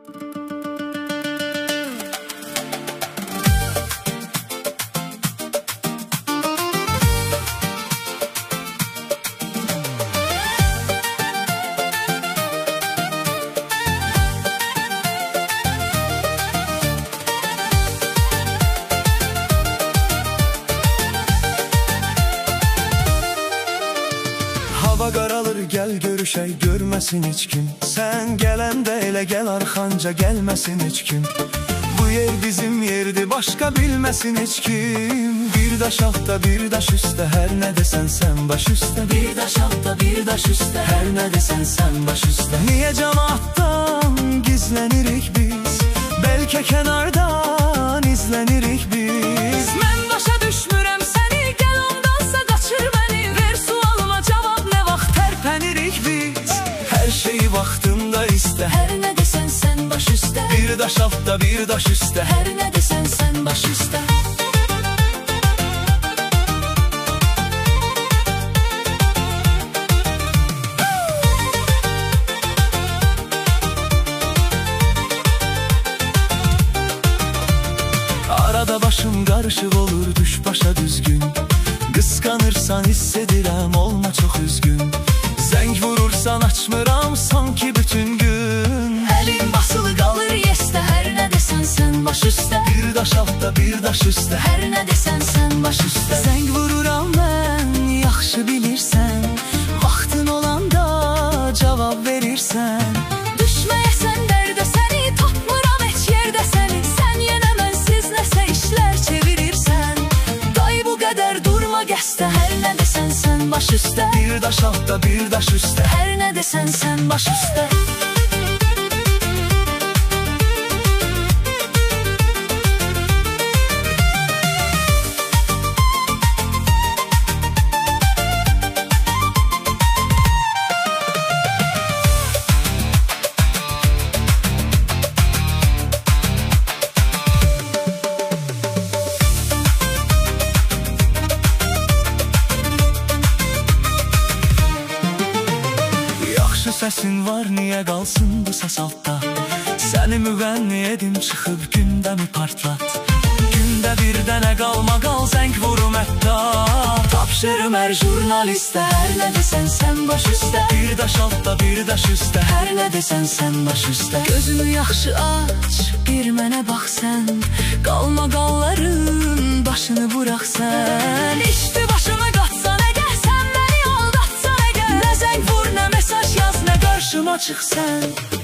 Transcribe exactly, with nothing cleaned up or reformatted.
Hava qaralır, gəl görüşək, görməsin heç kim. Sən gələndə elə gəl arxanca, gəlməsin heç kim. Bu yer bizim yerdir, başqa bilməsin heç kim. Bir daş altda, bir daş üstə, hər nə desən sən baş üstə. Bir daş altda, bir daş üstə, hər nə desən sən baş üstə. Niyə cəmaatdan gizlənirik biz? Bəlkə kənardan izlənirik biz. Mən başa düşmürəm səni, gəl ondansa qaçır məni. Ver sualıma cavab, nə vaxt tərpənirik biz? Hər şeyi vaxtında istə, Hər nə desən sən baş üstə. bir daş altda, bir daş üstə. Hər nə desən sən baş üstə. Arada başım qarışıq olur, düş başa düzgün. Qısqanırsan hiss edirəm, olma çox üzgün. Zəng vurursan açmıram sanki bütün gün. Əlin basılı qalır yesdə, hər nə desən sən baş üstə. Bir daş altda, bir daş üstə. Hər nə desən sən baş üstə. Zəng vururam mən, yaxşı bilirsən. Vaxtın olanda cavab verirsən. Düşməyəsən dərdə səni, tapmıram heç yerdə səni. Sən yenə mənsiz nəsə işlər çevirirsən. Day bu qədər durma qəsdə, hər nə desən sən baş üstə. Bir daş altda, bir daş üstə. Hər nə desən sən baş üstə. Səsin var, niyə qalsın bu səs altda? Səni müğənni edim, çıxıb gündəmi partlat. Gündə bir dənə qalma qal, zəng vurum hətta. Tapşırım hər jurnalistə, hər nə desən sən baş üstə. Bir daş altda, bir daş üstə. Hər nə desən sən baş üstə. Gözünü yaxşı aç, bir mənə bax sən. Qalma qalların, başını burax sən. İşdi başımı qatsan əgər, sən məni aldatsan əgər. Nə zəng vur, nə mesaj yaz, nə qarşıma çıx sən.